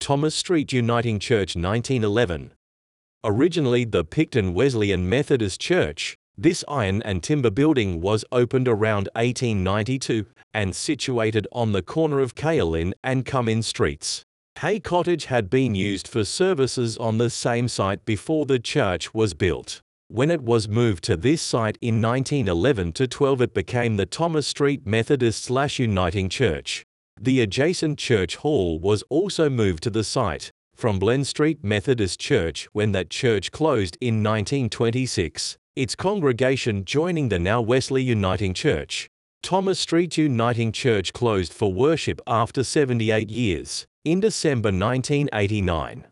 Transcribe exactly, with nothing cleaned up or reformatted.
Thomas Street Uniting Church nineteen eleven. Originally the Picton Wesleyan Methodist Church, this iron and timber building was opened around eighteen ninety-two and situated on the corner of Caolin and Cummins Streets. Hay Cottage had been used for services on the same site before the church was built. When it was moved to this site in nineteen eleven to twelve, it became the Thomas Street Methodist/Uniting Church. The adjacent church hall was also moved to the site from Glen Street Methodist Church when that church closed in nineteen twenty-six, its congregation joining the now Wesley Uniting Church. Thomas Street Uniting Church closed for worship after seventy-eight years, in December nineteen eighty-nine.